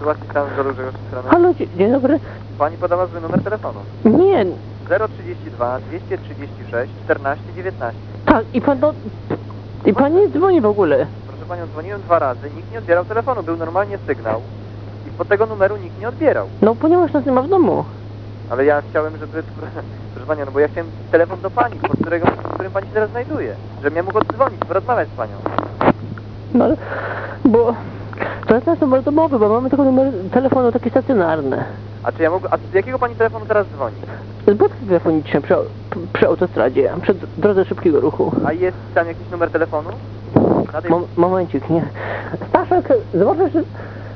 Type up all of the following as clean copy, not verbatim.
Właściciel do dużego strony. Halo, dzień dobry. Pani podała zły numer telefonu. Nie, 032 236 14 19. tak, i pan do... I pan nie dzwoni w ogóle. Proszę panią, dzwoniłem 2 razy, nikt nie odbierał telefonu, był normalnie sygnał. I pod tego numeru nikt nie odbierał. No, ponieważ nas nie ma w domu. Ale ja chciałem, żeby... Proszę panią, no bo ja chciałem telefon do pani, pod którym pani się teraz znajduje. Żebym ja mógł oddzwonić, porozmawiać z panią. No, ale... Bo... To jest nasz numer domowy, bo mamy tylko numer telefonu taki stacjonarny. A czy ja mógł... A z jakiego pani telefonu teraz dzwoni? Z budki telefonicznej przy autostradzie, przy drodze szybkiego ruchu. A jest tam jakiś numer telefonu? Na tej... Momencik, nie. Staszek, zobaczysz, że...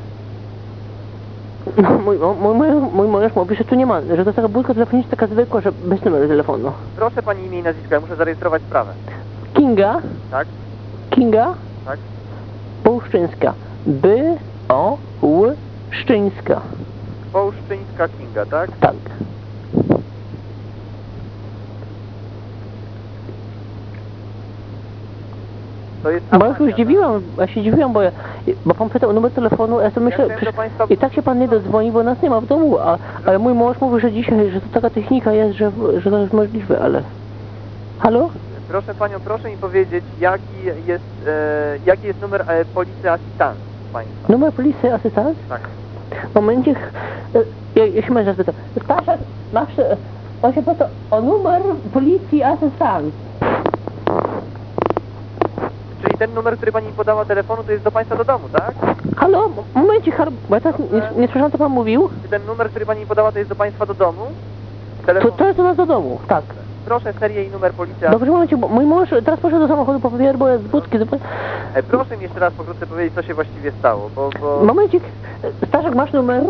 No, mój mąż mówi, że tu nie ma, że to jest taka budka telefoniczna taka zwykła, że bez numeru telefonu. Proszę pani imię i nazwisko, ja muszę zarejestrować sprawę. Kinga? Tak? Kinga? Tak? Połuszczyńska. Połuszczyńska. Połuszczyńska Kinga, tak? Tak. To jest... Bo ja się dziwiłam, bo pan pytał o numer telefonu, ja sobie myślę, i tak się pan nie dodzwoni, bo nas nie ma w domu, ale mój mąż mówi, że dzisiaj, że to taka technika jest, że to jest możliwe, ale... Halo? Proszę panią, proszę mi powiedzieć, jaki jest numer policji asystent państwa? Numer policji asystent? Tak. Momencik, ja się męża spytam. Staszek, on się pyta o numer policji asystent. Czyli ten numer, który pani podała telefonu, to jest do państwa do domu, tak? Halo? Momencik, bo ja teraz nie słyszałam, co pan mówił. Czy ten numer, który pani podała, to jest do państwa do domu? Telefon... To jest do nas do domu, tak. Proszę serię i numer policji. Dobrze, momencie, bo mój mąż teraz poszedł do samochodu po papier, bo jest z budki. Proszę mi jeszcze raz pokrótce powiedzieć, co się właściwie stało, bo... Momencik, Staszek, masz numer?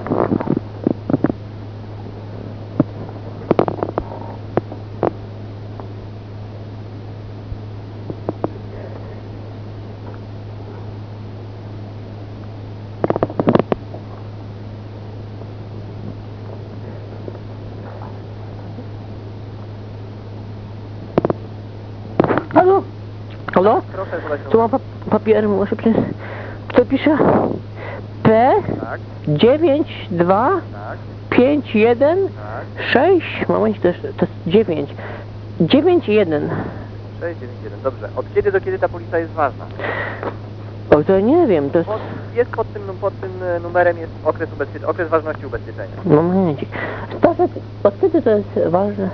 Halo? Halo? Proszę podać Tu numer. mam papiery, muszę przynieść. To pisze P Tak, 92 tak, 51 tak. 6, moment, to jest 9. 91. 691, dobrze. Od kiedy do kiedy ta policja jest ważna? O, to nie wiem, to jest... Jest pod tym numerem jest okres ważności ubezpieczenia. Momencik. Staszek, od kiedy to jest ważne?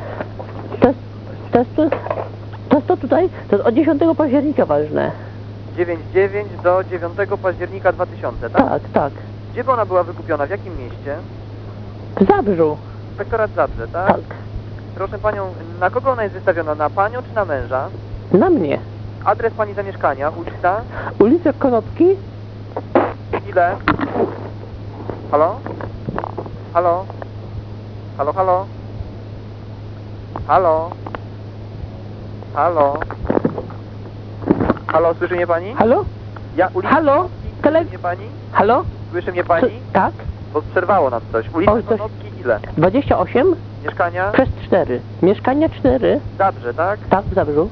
To jest to tutaj? To jest od 10 października ważne. 99 do 9 października 2000, tak? Tak, tak. Gdzie by ona była wykupiona? W jakim mieście? W Zabrzu. Inspektorat Zabrze, tak? Tak. Proszę panią, na kogo ona jest wystawiona? Na panią czy na męża? Na mnie. Adres pani zamieszkania, ulica? Ulica Konopki. Ile? Halo? Halo? Halo, halo? Halo? Halo? Halo, słyszy mnie pani? Halo? Ulica Halo? Konopki, słyszy mnie pani? Halo? Słyszy mnie pani? Tak? Bo przerwało nam coś. Ulica Oj, coś. Konopki ile? 28 Mieszkania? przez 4. Mieszkania 4. Zabrze, tak? Tak, w Zabrzu.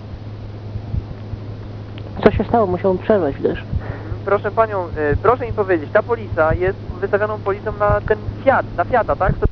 Co się stało? Musiałem przerwać też. Proszę panią, proszę mi powiedzieć, ta polisa jest wystawioną policją na ten Fiat, na Fiata, tak?